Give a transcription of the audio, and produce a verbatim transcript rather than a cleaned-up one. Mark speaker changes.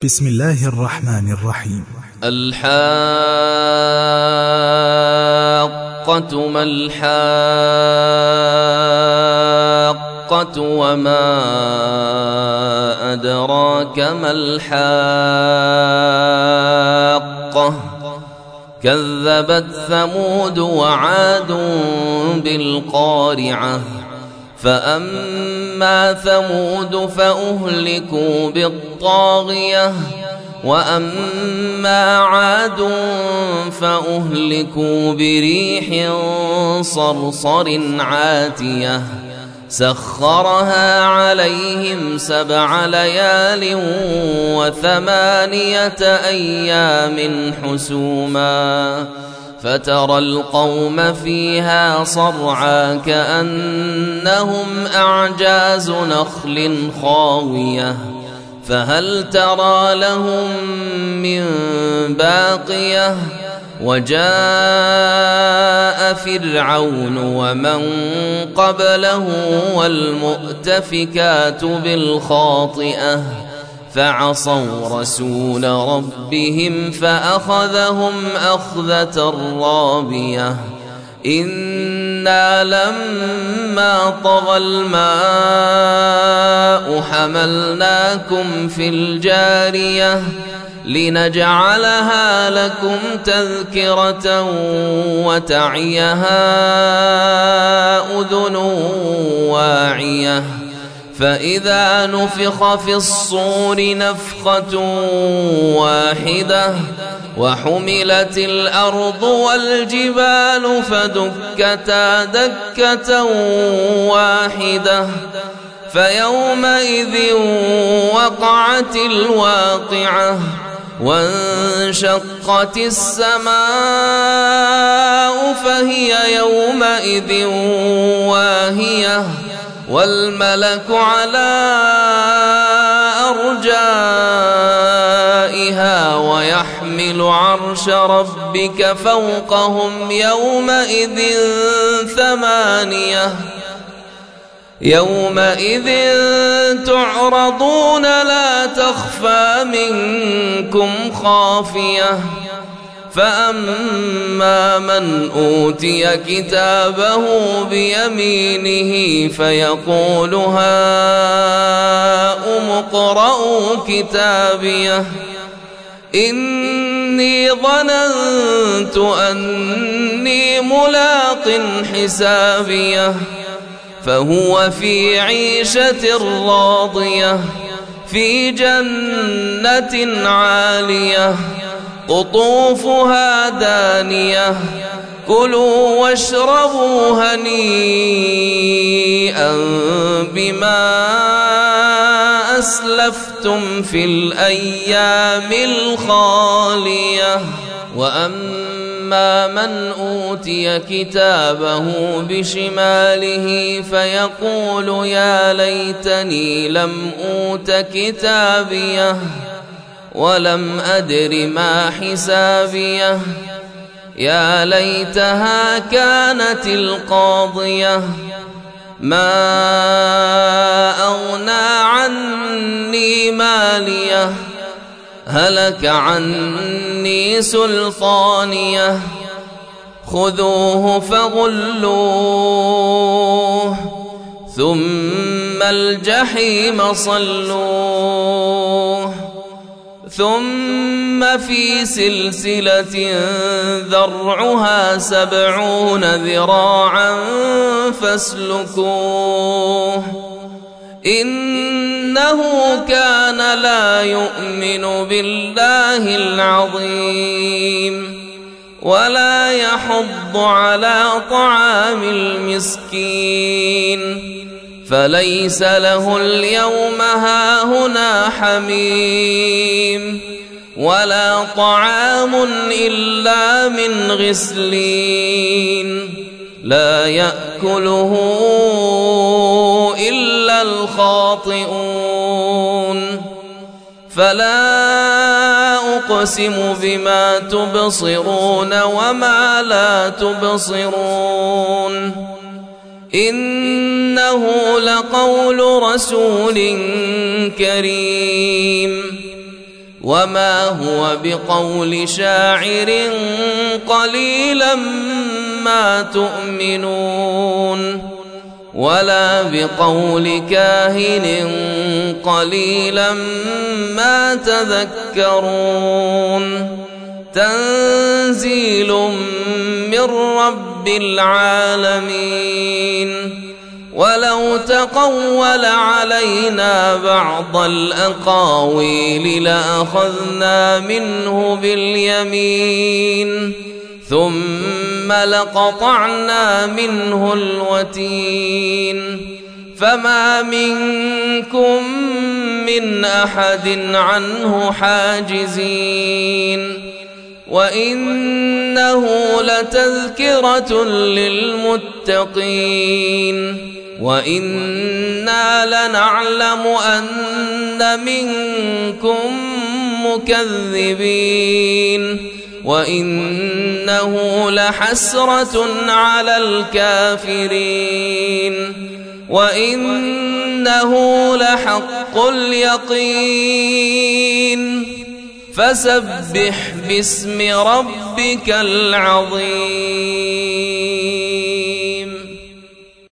Speaker 1: بسم الله الرحمن الرحيم.
Speaker 2: الحاقة ما الحاقة وما أدراك ما الحاقة كذبت ثمود وعاد بالقارعة فأما ثمود فأهلكوا بالطاغية وأما عاد فأهلكوا بريح صرصر عاتية سخرها عليهم سبع ليال وثمانية أيام حسوما فترى القوم فيها صرعى كأنهم أعجاز نخل خاوية فهل ترى لهم من باقية وجاء فرعون ومن قبله والمؤتفكات بالخاطئة فعصوا رسول ربهم فأخذهم أخذة رابية إنا لما طغى الماء حملناكم في الجارية لنجعلها لكم تذكرة وتعيها أذن واعية فإذا نفخ في الصور نفخة واحدة وحملت الأرض والجبال فدكتا دكة واحدة فيومئذ وقعت الواقعة وانشقت السماء فهي يومئذ واهية والملك على أرجائها ويحمل عرش ربك فوقهم يومئذ ثمانية يومئذ تعرضون لا تخفى منكم خافية فأما من أوتي كتابه بيمينه فيقول هاؤم اقرءوا كتابيه إني ظننت أني ملاق حسابيه فهو في عيشة راضية في جنة عالية قطوفها دانية كلوا واشربوا هنيئا بما أسلفتم في الأيام الخالية وأما من أوتي كتابه بشماله فيقول يا ليتني لم أوت كتابيه ولم أدر ما حسابيه يا ليتها كانت القاضية ما أغنى عني ماليه هلك عني سلطانيه خذوه فغلوه ثم الجحيم صلوه ثم في سلسلة ذرعها سبعون ذراعا فاسلكوه إنه كان لا يؤمن بالله العظيم ولا يحض على طعام المسكين فليس له اليوم هاهنا حميم ولا طعام إلا من غسلين لا يأكله إلا الخاطئون فلا أقسم بما تبصرون وما لا تبصرون إنه لقول رسول كريم وما هو بقول شاعر قليلا ما تؤمنون ولا بقول كاهن قليلا ما تذكرون تنزيل من رب العالمين ولو تقول علينا بعض الأقاويل لأخذنا منه باليمين ثم لقطعنا منه الوتين فما منكم من أحد عنه حاجزين وإنه لتذكرة للمتقين وإنا لنعلم أن منكم مكذبين وإنه لحسرة على الكافرين وإنه لحق اليقين فسبح باسم ربك العظيم.